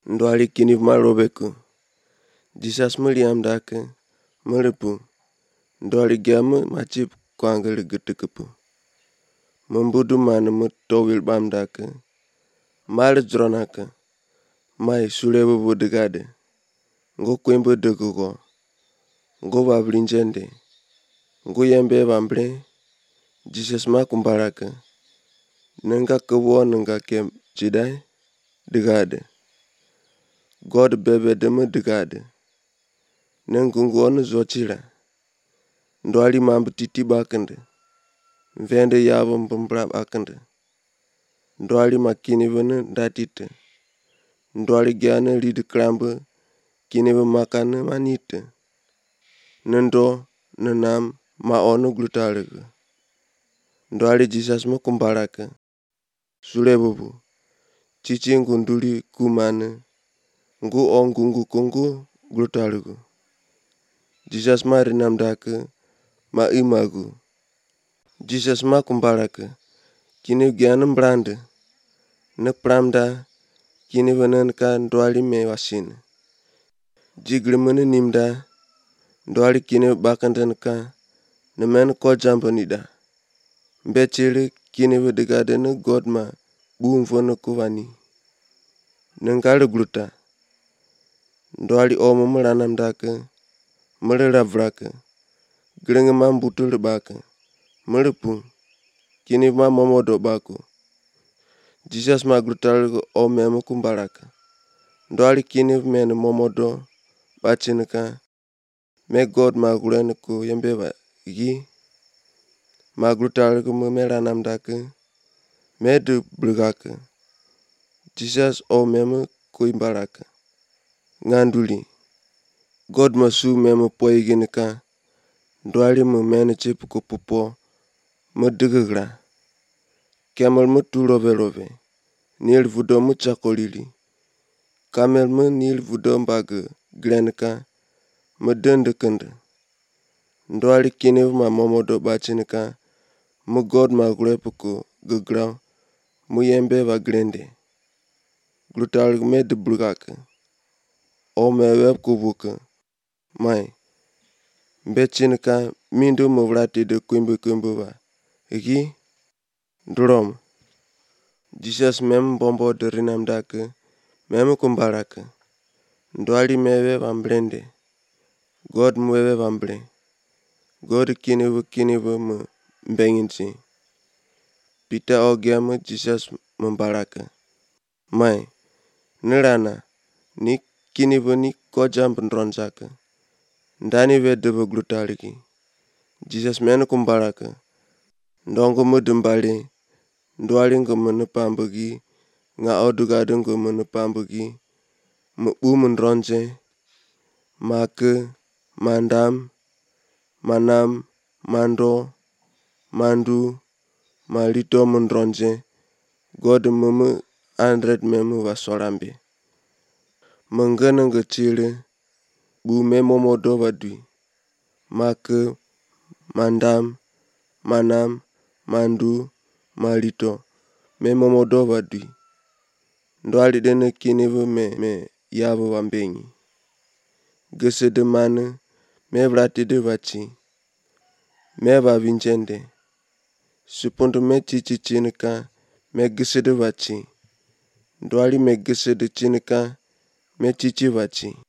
Ndwali kiniv marobeku. Jesus Miriam dake merepu. Ndwali giamu macip kwangele getekepu. Membudu mana metowil bam dake. Male dronake. Mai sulebubu degade. Ngo kwembe degugo. Ngo bablinjende. Ngo yembe bamble. Jesus makumbarake. Nenga kewo nenga kem jidai degade. God bebe deme degade. Nengungu onu zochira. Ndwali mambu titi bakende. Vende yabo mbumbra bakende. Ndwali makini vene datite. Ndwali giane lidi krambe. Kini ve makane manite. Nendo nenam ma onu glutalege. Ndwali Jesus mukumbarake. Sulebubu. Cici ngunduli kumane. Ngu ongungu kungu glutalege. Jesus marinam dake. Ma imagu. Jesus makumbarake. Kini giane mbrande. Ne pramda. Kini venenka ndwali me wasine. Jigli mene nimda. Ndwali kini bakandenka. Nemen ko jambanida. Mbechele kini vedegade ne godma. Bumvone kuvani. Nengale gluta. Ndwali omo melanam dake. Mele lavrake. Grenge mambutul bake. Melepu. Kini ma momodo bako. Jesus ma glutal o meme kumbaraka. Ndwali kini mene momodo bachineka. Me God ma gulene ko yembeba gi. Ma glutal me melanam dake. Me de brigake. Jesus o meme kuimbaraka. Nganduli. God ma su meme poigineka. Ndwali me mene chip kupupo. Me degegra. Kamel me tu love. Nil vudo me chakolili. Kamel me nil vudo mbage. Gleneka. Me dende kende. Ndwali kini ma momodo bachineka. Me God ma gulepuko gegra. Me yembe ba glende. Glutal me de brigake. O me web kubuke. Mai. Mbechineka mindo me vrati de kwembe ba. Egi. Drom. Jesus mem bombo de rinam dake. Meme kumbarake. Ndwali mewe bamblende. God mwewe bamble. God kini me mbenginsi. Peter ogiame Jesus membarake. Mai. Nerana. Ni kini ni ko jambendronzake. Ndani we debe glutaliki. Jesus mene kumbarake. Ndongo mudembali. Ndwali nge mene pambegi. Nga odugade nge mene pambegi. Mbu mendronze. Make. Mandam. Manam. Mando. Mandu. Malito mendronze. God meme 100 meme wasolambe. Mengene nge chile. Bu me momodo badui. Make. Mandam. Manam. Mandu. Malito. Me momodo badui. Ndwali dene kini me yabo wambengi. Gese de mane. Me vrati de vachi. Me babinjende. Supondo me chichi chineka. Me gese de vachi. Ndwali me gese de chineka. Me chichi vachi.